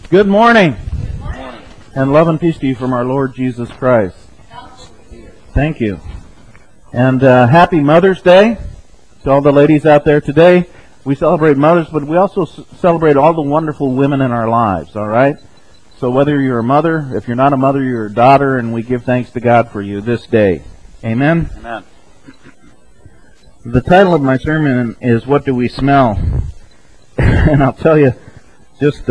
Good morning. And love and peace to you from our Lord Jesus Christ. Thank you. And happy Mother's Day to all the ladies out there today. We celebrate mothers, but we also celebrate all the wonderful women in our lives, all right? So whether you're a mother, if you're not a mother, you're a daughter, and we give thanks to God for you this day. Amen? Amen. The title of my sermon is, What Do We Smell? And I'll tell you, just,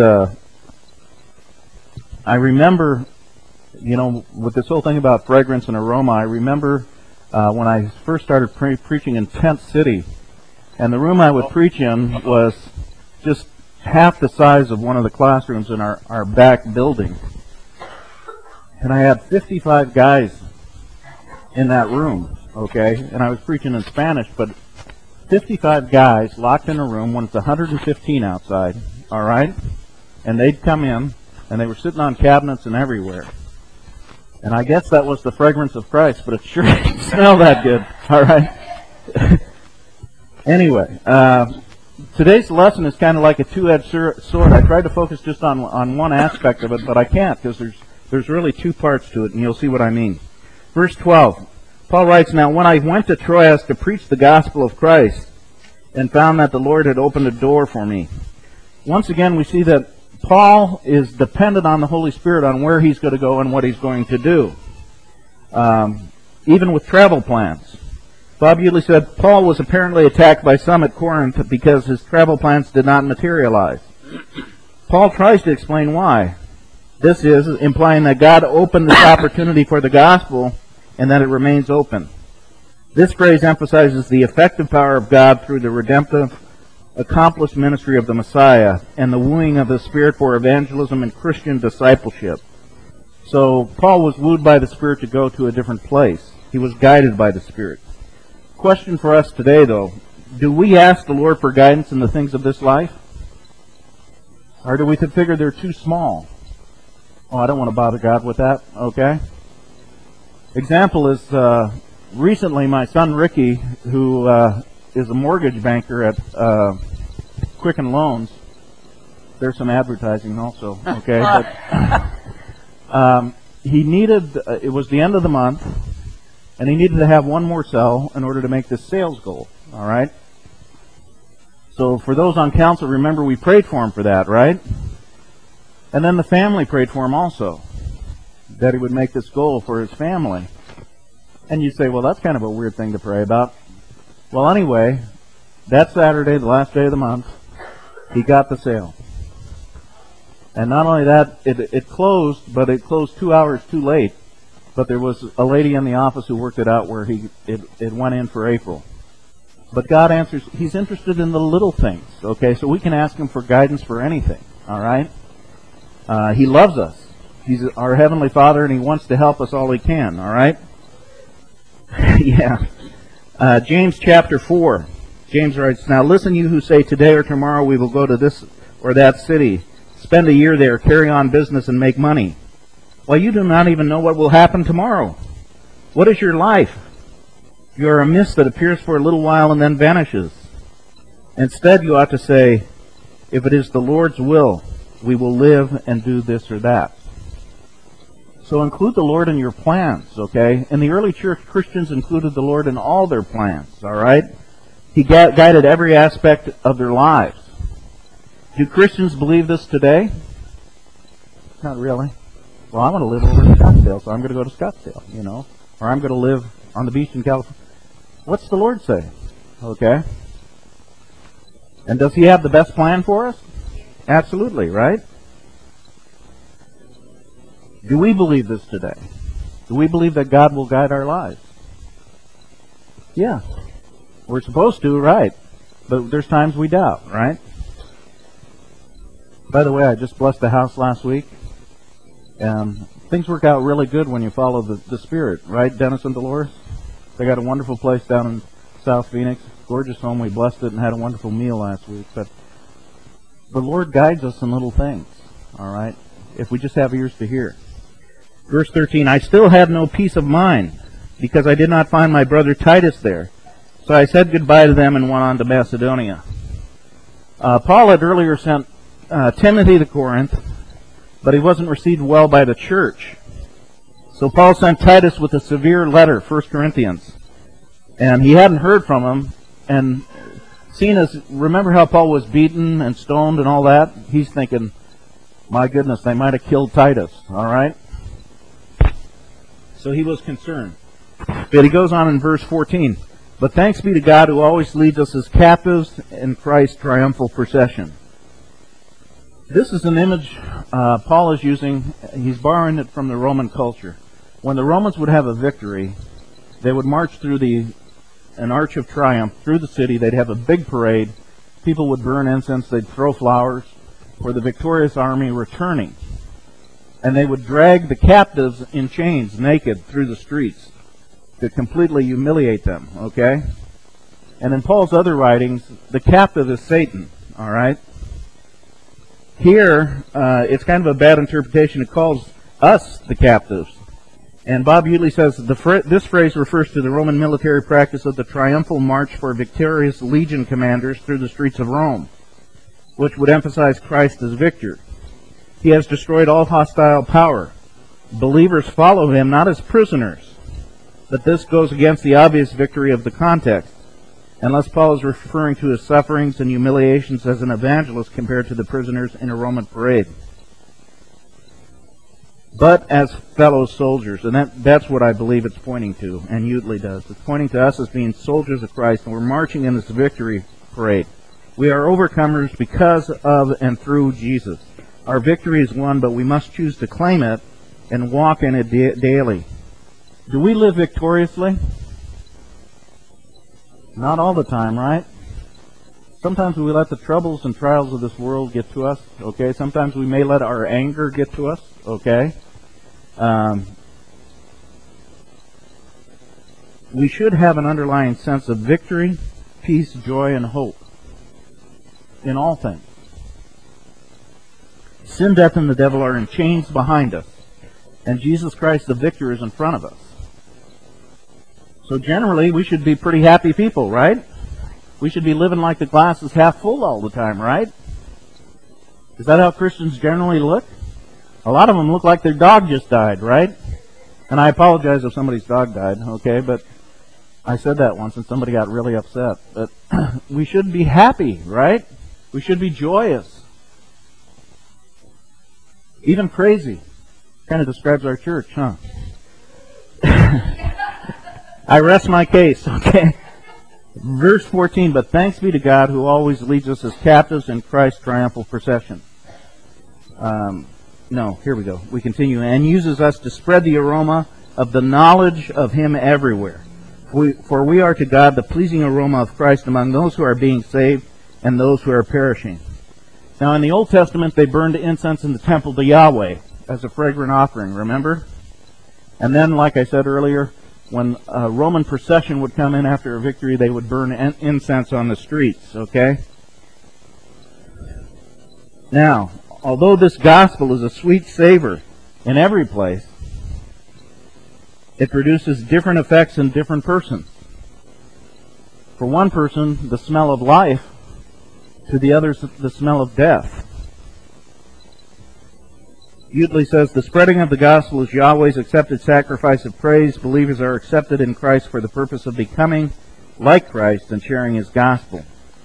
I remember, with this whole thing about fragrance and aroma, I remember when I first started preaching in Tent City, and the room I would preach in was just half the size of one of the classrooms in our back building. And I had 55 guys in that room, okay? And I was preaching in Spanish, but 55 guys locked in a room when it's 115 outside, all right? And they'd come in, and they were sitting on cabinets and everywhere. And I guess that was the fragrance of Christ, but it sure didn't smell that good, all right? Anyway, today's lesson is kind of like a two-edged sword. I tried to focus just on one aspect of it, but I can't because there's really two parts to it, and you'll see what I mean. Verse 12, Paul writes, Now when I went to Troas to preach the gospel of Christ and found that the Lord had opened a door for me. Once again, we see that Paul is dependent on the Holy Spirit on where he's going to go and what he's going to do, even with travel plans. Bob Utley said, Paul was apparently attacked by some at Corinth because his travel plans did not materialize. Paul tries to explain why. This is implying that God opened this opportunity for the gospel and that it remains open. This phrase emphasizes the effective power of God through the redemptive, accomplished ministry of the Messiah and the wooing of the Spirit for evangelism and Christian discipleship. So Paul was wooed by the Spirit to go to a different place. He was guided by the Spirit. Question for us today, though. Do we ask the Lord for guidance in the things of this life? Or do we figure they're too small? Oh, I don't want to bother God with that. Okay. Example is recently my son Ricky, who is a mortgage banker at Quicken Loans. There's some advertising also. Okay. But, he needed, it was the end of the month, and he needed to have one more sell in order to make this sales goal, all right? So for those on council, remember we prayed for him for that, right? And then the family prayed for him also, that he would make this goal for his family. And you say, well, that's kind of a weird thing to pray about. Well, anyway, that Saturday, the last day of the month, he got the sale. And not only that, it closed, but it closed 2 hours too late. But there was a lady in the office who worked it out where it went in for April. But God answers, He's interested in the little things, okay? So we can ask Him for guidance for anything, all right? He loves us. He's our Heavenly Father, and He wants to help us all He can, all right? Yeah. James chapter 4. James writes, Now listen, you who say, Today or tomorrow we will go to this or that city, spend a year there, carry on business, and make money. Well, you do not even know what will happen tomorrow. What is your life? You are a mist that appears for a little while and then vanishes. Instead, you ought to say, if it is the Lord's will, we will live and do this or that. So include the Lord in your plans, okay? In the early church, Christians included the Lord in all their plans, all right? He guided every aspect of their lives. Do Christians believe this today? Not really. Well, I want to live over in Scottsdale, so I'm going to go to Scottsdale, or I'm going to live on the beach in California. What's the Lord say? Okay. And does He have the best plan for us? Absolutely, right? Do we believe this today? Do we believe that God will guide our lives? Yeah. We're supposed to, right? But there's times we doubt, right? By the way, I just blessed the house last week. Things work out really good when you follow the Spirit, right, Dennis and Dolores? They got a wonderful place down in South Phoenix. Gorgeous home. We blessed it and had a wonderful meal last week. But the Lord guides us in little things, all right, if we just have ears to hear. Verse 13, I still had no peace of mind because I did not find my brother Titus there. So I said goodbye to them and went on to Macedonia. Paul had earlier sent Timothy to Corinth, but he wasn't received well by the church. So Paul sent Titus with a severe letter, 1 Corinthians. And he hadn't heard from him. And remember how Paul was beaten and stoned and all that? He's thinking, my goodness, they might have killed Titus, all right? So he was concerned. But he goes on in verse 14. But thanks be to God who always leads us as captives in Christ's triumphal procession. This is an image Paul is using. He's borrowing it from the Roman culture. When the Romans would have a victory, they would march through an arch of triumph through the city. They'd have a big parade. People would burn incense. They'd throw flowers for the victorious army returning. And they would drag the captives in chains, naked, through the streets to completely humiliate them, okay? And in Paul's other writings, the captive is Satan, all right? Here, it's kind of a bad interpretation. It calls us the captives. And Bob Utley says this phrase refers to the Roman military practice of the triumphal march for victorious legion commanders through the streets of Rome, which would emphasize Christ as victor. He has destroyed all hostile power. Believers follow him not as prisoners, but this goes against the obvious victory of the context, unless Paul is referring to his sufferings and humiliations as an evangelist compared to the prisoners in a Roman parade. But as fellow soldiers, and that's what I believe it's pointing to, and Utley does. It's pointing to us as being soldiers of Christ, and we're marching in this victory parade. We are overcomers because of and through Jesus. Our victory is won, but we must choose to claim it and walk in it daily. Do we live victoriously? Not all the time, right? Sometimes we let the troubles and trials of this world get to us, okay? Sometimes we may let our anger get to us, okay? We should have an underlying sense of victory, peace, joy, and hope in all things. Sin, death, and the devil are in chains behind us, and Jesus Christ, the victor, is in front of us. So generally, we should be pretty happy people, right? We should be living like the glass is half full all the time, right? Is that how Christians generally look? A lot of them look like their dog just died, right? And I apologize if somebody's dog died, okay? But I said that once and somebody got really upset. But we should be happy, right? We should be joyous. Even crazy. Kind of describes our church, huh? I rest my case, okay? Verse 14, but thanks be to God who always leads us as captives in Christ's triumphal procession. Here we go. We continue. And uses us to spread the aroma of the knowledge of Him everywhere. For we are to God the pleasing aroma of Christ among those who are being saved and those who are perishing. Now in the Old Testament they burned incense in the temple to Yahweh as a fragrant offering, remember? And then, like I said earlier, when a Roman procession would come in after a victory, they would burn incense on the streets, okay? Now, although this gospel is a sweet savor in every place, it produces different effects in different persons. For one person, the smell of life. To the others, the smell of death. Utley says, the spreading of the gospel is Yahweh's accepted sacrifice of praise. Believers are accepted in Christ for the purpose of becoming like Christ and sharing His gospel.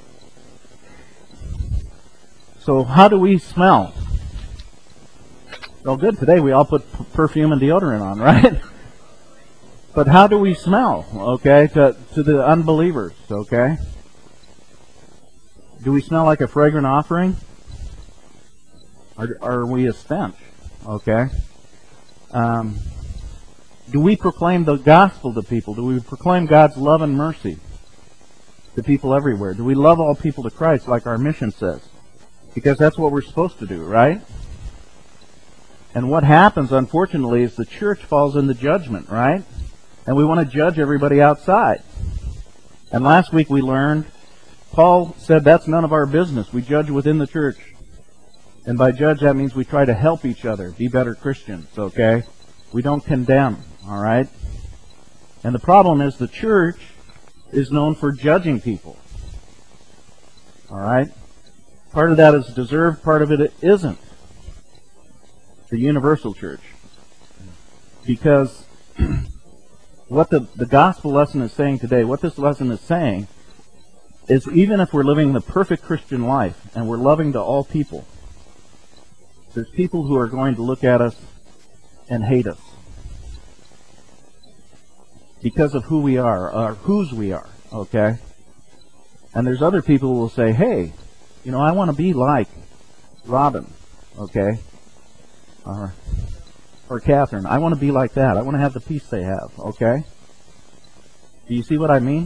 So how do we smell? Well, good. Today we all put perfume and deodorant on, right? But how do we smell, okay, to the unbelievers, okay? Do we smell like a fragrant offering? Or are we a stench? Okay. Do we proclaim the gospel to people? Do we proclaim God's love and mercy to people everywhere? Do we love all people to Christ like our mission says? Because that's what we're supposed to do, right? And what happens, unfortunately, is the church falls into judgment, right? And we want to judge everybody outside. And last week we learned Paul said that's none of our business. We judge within the church. And by judge, that means we try to help each other, be better Christians, okay? We don't condemn, all right? And the problem is the church is known for judging people, all right? Part of that is deserved, part of it isn't. the universal church. Because what the gospel lesson is saying today, what this lesson is saying, is even if we're living the perfect Christian life and we're loving to all people, there's people who are going to look at us and hate us because of who we are, or whose we are, okay? And there's other people who will say, hey, I want to be like Robin, okay? Or Catherine. I want to be like that. I want to have the peace they have, okay? Do you see what I mean?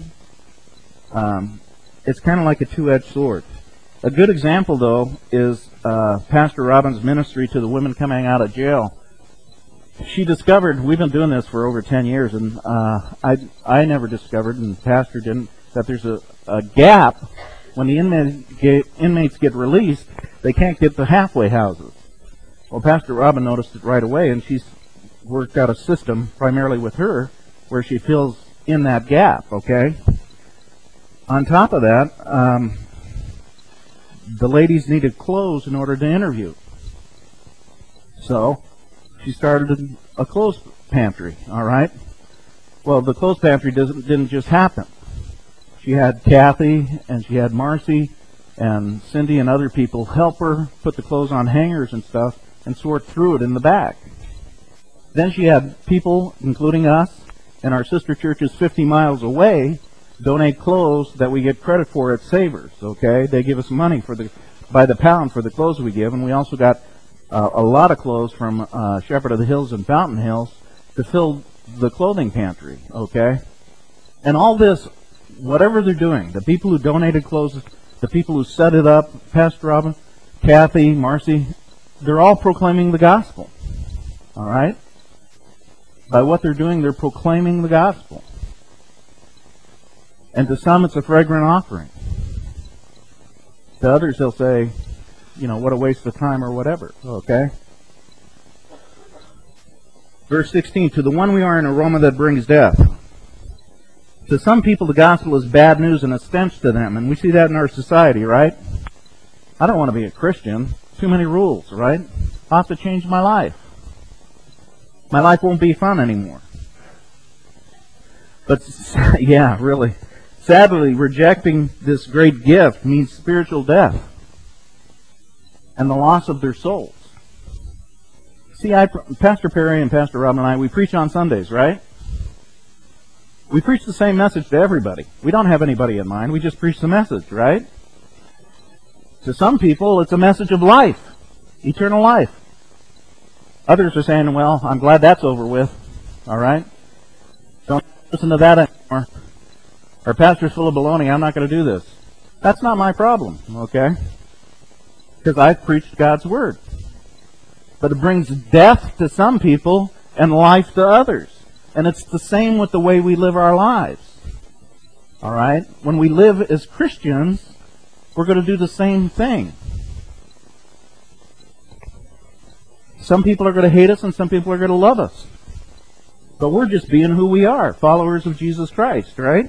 It's kind of like a two-edged sword. A good example, though, is Pastor Robin's ministry to the women coming out of jail. She discovered, we've been doing this for over 10 years, and I never discovered, and Pastor didn't, that there's a gap when the inmates get released, they can't get to halfway houses. Well, Pastor Robin noticed it right away, and she's worked out a system, primarily with her, where she fills in that gap, okay? On top of that, the ladies needed clothes in order to interview. So she started a clothes pantry, all right? Well, the clothes pantry didn't just happen. She had Kathy and she had Marcy and Cindy and other people help her put the clothes on hangers and stuff and sort through it in the back. Then she had people, including us, and our sister churches 50 miles away, donate clothes that we get credit for at Savers, okay? They give us money by the pound for the clothes we give, and we also got a lot of clothes from Shepherd of the Hills and Fountain Hills to fill the clothing pantry, okay? And all this, whatever they're doing, the people who donated clothes, the people who set it up, Pastor Robin, Kathy, Marcy, they're all proclaiming the gospel, all right? By what they're doing, they're proclaiming the gospel. And to some, it's a fragrant offering. To others, they'll say, what a waste of time or whatever, okay? Verse 16, to the one we are an aroma that brings death. To some people, the gospel is bad news and a stench to them, and we see that in our society, right? I don't want to be a Christian. Too many rules, right? I'll have to change my life. My life won't be fun anymore. But, yeah, really. Sadly, rejecting this great gift means spiritual death and the loss of their souls. See, Pastor Perry and Pastor Rob and I, we preach on Sundays, right? We preach the same message to everybody. We don't have anybody in mind. We just preach the message, right? To some people, it's a message of life, eternal life. Others are saying, well, I'm glad that's over with, all right? Don't listen to that anymore. Our pastor's full of baloney. I'm not going to do this. That's not my problem, okay? Because I've preached God's Word. But it brings death to some people and life to others. And it's the same with the way we live our lives. All right? When we live as Christians, we're going to do the same thing. Some people are going to hate us and some people are going to love us. But we're just being who we are, followers of Jesus Christ, right?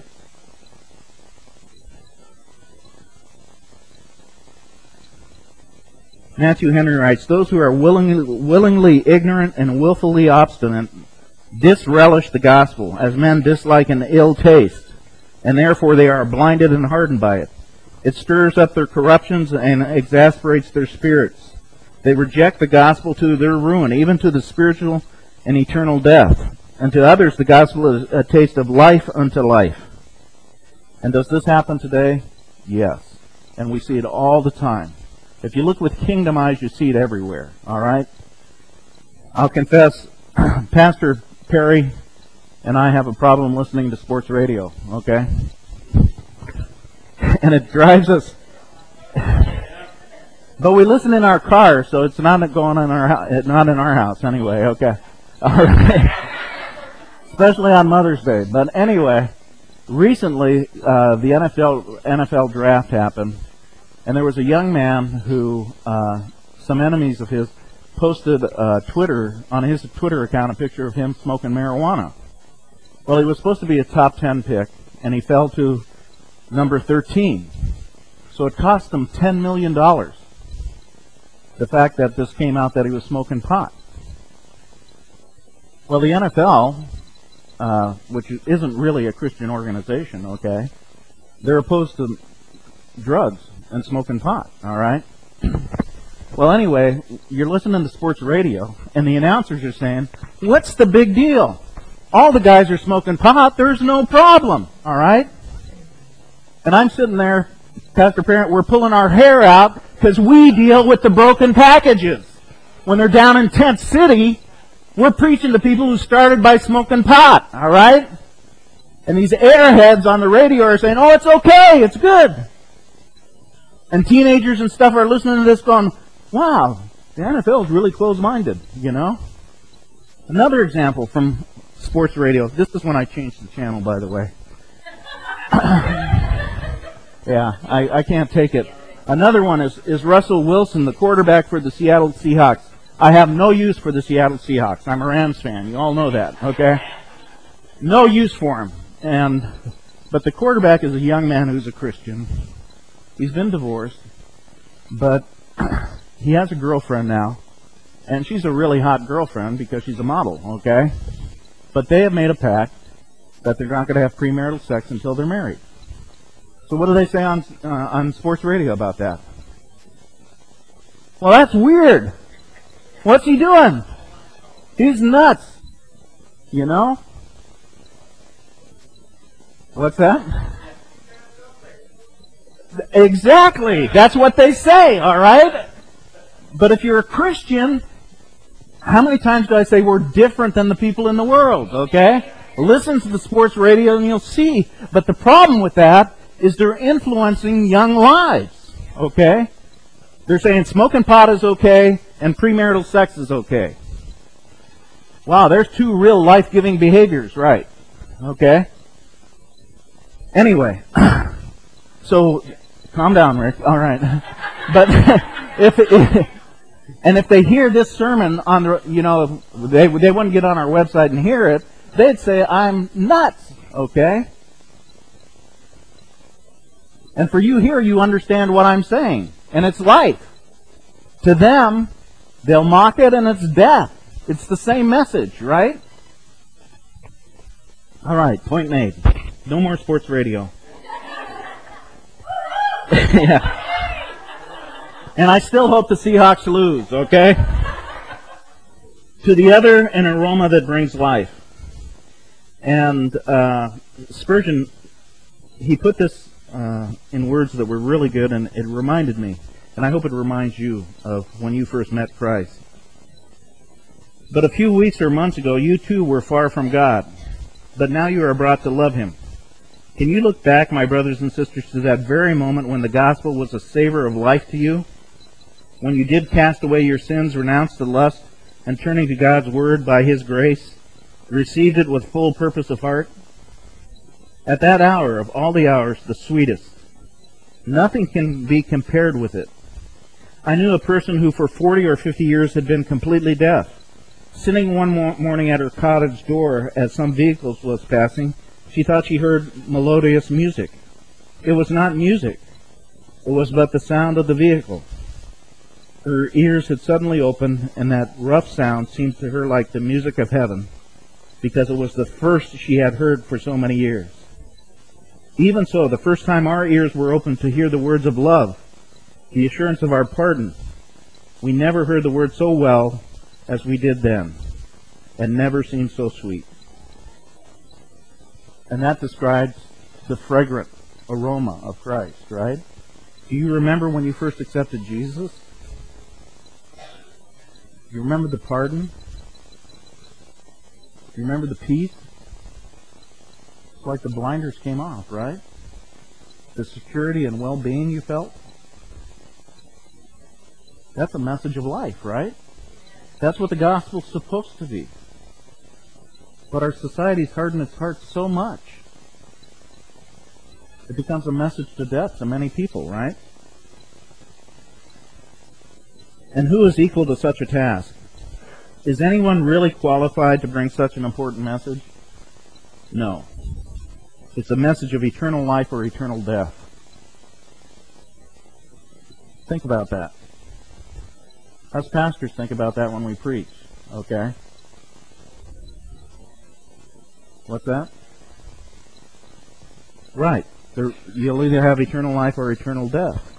Matthew Henry writes, those who are willingly ignorant and willfully obstinate disrelish the gospel, as men dislike an ill taste, and therefore they are blinded and hardened by it. It stirs up their corruptions and exasperates their spirits. They reject the gospel to their ruin, even to the spiritual and eternal death. And to others, the gospel is a taste of life unto life. And does this happen today? Yes. And we see it all the time. If you look with kingdom eyes, you see it everywhere. All right? I'll confess, Pastor Perry and I have a problem listening to sports radio, okay? And it drives us. But we listen in our car, so it's not going in our house anyway, okay? All right. Especially on Mother's Day. But anyway, recently the NFL draft happened. And there was a young man who, some enemies of his, posted on his Twitter account a picture of him smoking marijuana. Well, he was supposed to be a top 10 pick, and he fell to number 13. So it cost him $10 million, the fact that this came out that he was smoking pot. Well, the NFL, which isn't really a Christian organization, okay, they're opposed to drugs and smoking pot, all right? Well, anyway, you're listening to sports radio, and the announcers are saying, what's the big deal? All the guys are smoking pot. There's no problem, all right? And I'm sitting there, Pastor Parent, we're pulling our hair out because we deal with the broken packages. When they're down in Tent City, we're preaching to people who started by smoking pot, all right? And these airheads on the radio are saying, oh, it's okay, it's good. And teenagers and stuff are listening to this going, wow, the NFL is really closed-minded, you know? Another example from sports radio. This is when I changed the channel, by the way. Yeah, I can't take it. Another one is Russell Wilson, the quarterback for the Seattle Seahawks. I have no use for the Seattle Seahawks. I'm a Rams fan. You all know that, okay? No use for him. But the quarterback is a young man who's a Christian. He's been divorced, but he has a girlfriend now, and she's a really hot girlfriend because she's a model, okay? But they have made a pact that they're not going to have premarital sex until they're married. So what do they say on sports radio about that? Well, that's weird. What's he doing? He's nuts. You know? What's that? Exactly. That's what they say, all right? But if you're a Christian, how many times do I say we're different than the people in the world, okay? Listen to the sports radio and you'll see. But the problem with that is they're influencing young lives, okay? They're saying smoking pot is okay and premarital sex is okay. Wow, there's two real life-giving behaviors, right? Okay? Anyway, so calm down, Rick. All right. But if they hear this sermon on the, you know, they wouldn't get on our website and hear it, they'd say I'm nuts, okay? And for you here, you understand what I'm saying. And it's life. To them, they'll mock it and it's death. It's the same message, right? All right, point made. No more sports radio. Yeah. And I still hope the Seahawks lose, okay? To the other, an aroma that brings life. And Spurgeon, he put this in words that were really good, and it reminded me, and I hope it reminds you of when you first met Christ. But a few weeks or months ago, you too were far from God, but now you are brought to love Him. Can you look back, my brothers and sisters, to that very moment when the gospel was a savor of life to you? When you did cast away your sins, renounced the lust, and turning to God's word by His grace, received it with full purpose of heart? At that hour, of all the hours, the sweetest. Nothing can be compared with it. I knew a person who for 40 or 50 years had been completely deaf. Sitting one morning at her cottage door as some vehicles was passing, she thought she heard melodious music. It was not music. It was but the sound of the vehicle. Her ears had suddenly opened, and that rough sound seemed to her like the music of heaven, because it was the first she had heard for so many years. Even so, the first time our ears were opened to hear the words of love, the assurance of our pardon, we never heard the word so well as we did then, and never seemed so sweet. And that describes the fragrant aroma of Christ, right? Do you remember when you first accepted Jesus? Do you remember the pardon? Do you remember the peace? It's like the blinders came off, right? The security and well-being you felt? That's a message of life, right? That's what the gospel's supposed to be. But our society's hardened its heart so much, it becomes a message to death to many people, right? And who is equal to such a task? Is anyone really qualified to bring such an important message? No. It's a message of eternal life or eternal death. Think about that. Us pastors think about that when we preach, okay? What's that? Right. You'll either have eternal life or eternal death.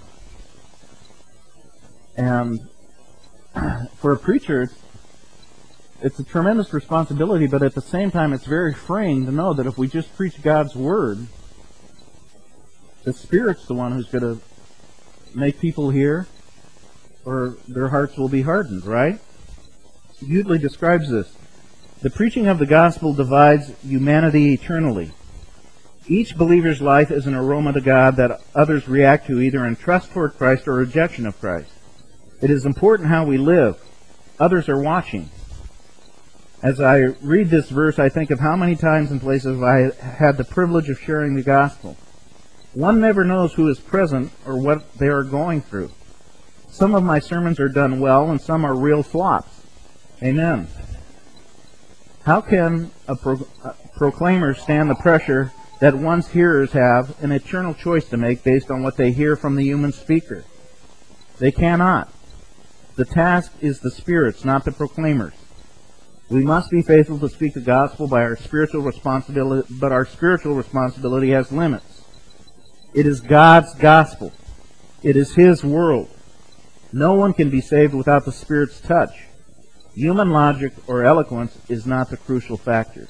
And for a preacher, it's a tremendous responsibility, but at the same time, it's very freeing to know that if we just preach God's Word, the Spirit's the one who's going to make people hear, or their hearts will be hardened, right? Usually describes this. The preaching of the gospel divides humanity eternally. Each believer's life is an aroma to God that others react to either in trust toward Christ or rejection of Christ. It is important how we live. Others are watching. As I read this verse, I think of how many times and places I had the privilege of sharing the gospel. One never knows who is present or what they are going through. Some of my sermons are done well, and some are real flops. Amen. How can a proclaimer stand the pressure that one's hearers have an eternal choice to make based on what they hear from the human speaker? They cannot. The task is the Spirit's, not the proclaimers. We must be faithful to speak the gospel by our spiritual responsibility, but our spiritual responsibility has limits. It is God's gospel. It is His world. No one can be saved without the Spirit's touch. Human logic or eloquence is not the crucial factor.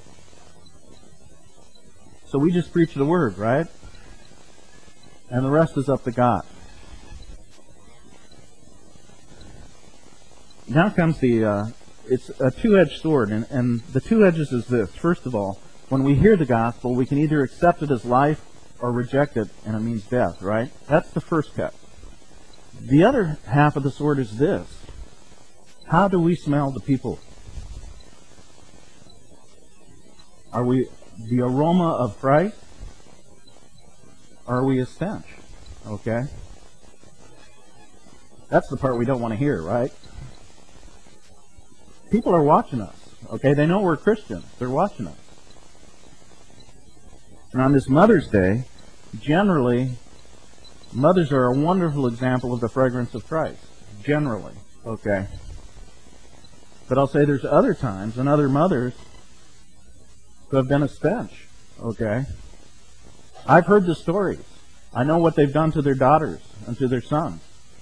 So we just preach the Word, right? And the rest is up to God. Now comes it's a two-edged sword, and the two edges is this. First of all, when we hear the gospel, we can either accept it as life or reject it, and it means death, right? That's the first cut. The other half of the sword is this. How do we smell the people? Are we the aroma of Christ? Or are we a stench? Okay? That's the part we don't want to hear, right? People are watching us, okay? They know we're Christians. They're watching us. And on this Mother's Day, generally, mothers are a wonderful example of the fragrance of Christ. Generally, okay? But I'll say there's other times and other mothers who have been a stench, okay? I've heard the stories. I know what they've done to their daughters and to their sons.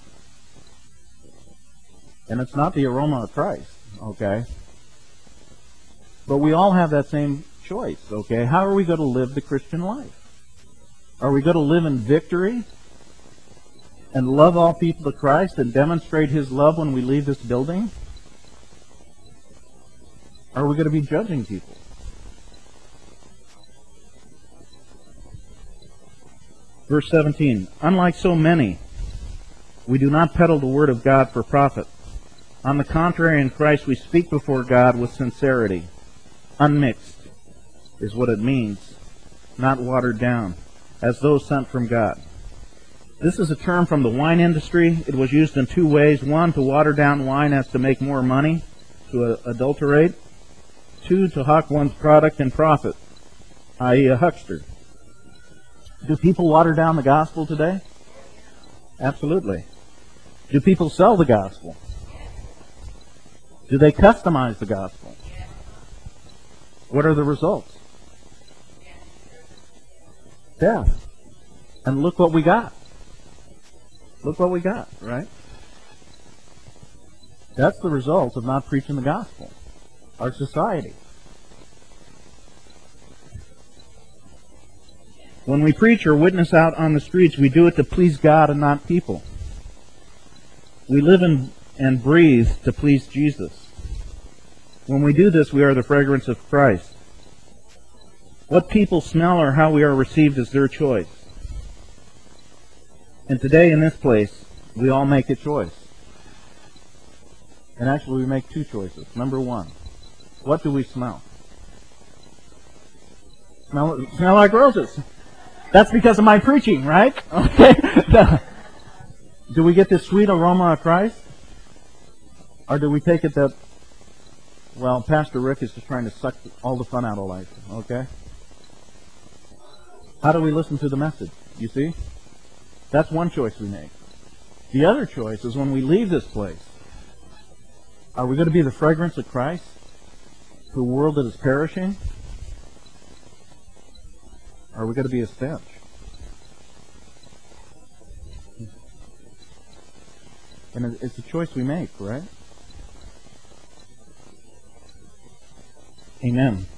And it's not the aroma of Christ, okay? But we all have that same choice, okay? How are we going to live the Christian life? Are we going to live in victory and love all people to Christ and demonstrate His love when we leave this building? Or are we going to be judging people? Verse 17, unlike so many, we do not peddle the word of God for profit. On the contrary, in Christ we speak before God with sincerity. Unmixed is what it means, not watered down, as those sent from God. This is a term from the wine industry. It was used in two ways. One, to water down wine as to make more money, to adulterate. Two, to hawk one's product and profit, i.e. a huckster. Do people water down the gospel today? Absolutely. Do people sell the gospel? Do they customize the gospel? What are the results? Death. And look what we got. Look what we got, right? That's the result of not preaching the gospel. Our society. When we preach or witness out on the streets, we do it to please God and not people. We live and breathe to please Jesus. When we do this, we are the fragrance of Christ. What people smell or how we are received is their choice. And today in this place, we all make a choice. And actually, we make two choices. Number one, what do we smell? Smell like roses. That's because of my preaching, right? Okay. Do we get this sweet aroma of Christ? Or do we take it that, well, Pastor Rick is just trying to suck all the fun out of life, okay? How do we listen to the message? You see? That's one choice we make. The other choice is when we leave this place, are we going to be the fragrance of Christ to a world that is perishing? Or are we going to be a stench? And it's a choice we make, right? Amen.